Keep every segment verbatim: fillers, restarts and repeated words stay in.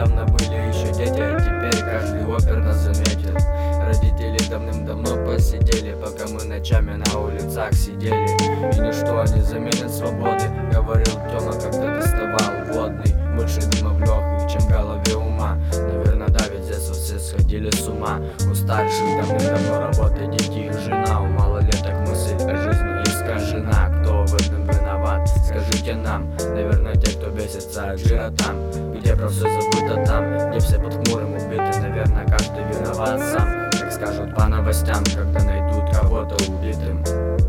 недавно были еще дети, а теперь каждый опер нас заметил. Родители давным-давно посидели, пока мы ночами на улицах сидели. И ничто не заменит свободы, говорил Тёма, когда доставал водный. Больше дыма в лёгких, чем в голове ума. Наверное, да, ведь здесь все сходили с ума. У старших давным-давно работа, дети и жена. У малолеток мысль о жизни искажена. Кто в этом виноват? Скажите нам. Наверное, те, кто бесится от жира там, где про все забыто там, где все под хмурым убиты. Наверное, каждый виноват сам, как скажут по новостям, когда найдут кого-то убитым.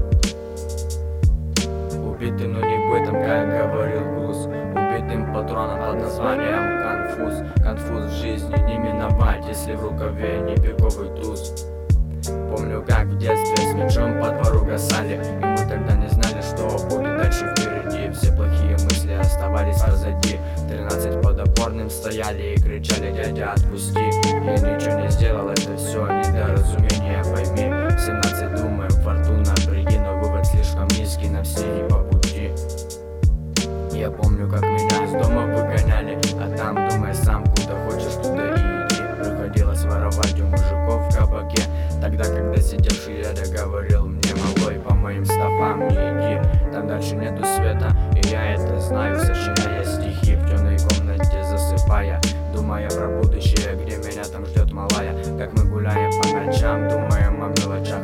Убитым, но не бытым, как говорил Груз. Убитым патроном под названием конфуз. Конфуз в жизни не миновать, если в рукаве не пиковый туз. Помню, как в детстве с мячом по двору гасали, и мы тогда не знали, что будет дальше впереди. Все плохие мысли оставались позади. Тринадцать под опорным стояли и кричали: дядя, отпусти. Я ничего не сделал, это все недоразумение, пойми. Семнадцать думаем, фортуна приди, но вывод слишком низкий, на все не по пути. Я помню, как меня из дома выгоняли, а там думай сам, куда хочешь, туда и иди. Приходилось воровать у мужиков в кабаке, тогда, когда сидевший дядя говорил мне: малой, по моим стопам не иди, там дальше нету света. И я это знаю, сочиняя стихи в темной комнате, засыпая, думая про будущее, где меня там ждет малая. Как мы гуляем по ночам, думаем о мелочах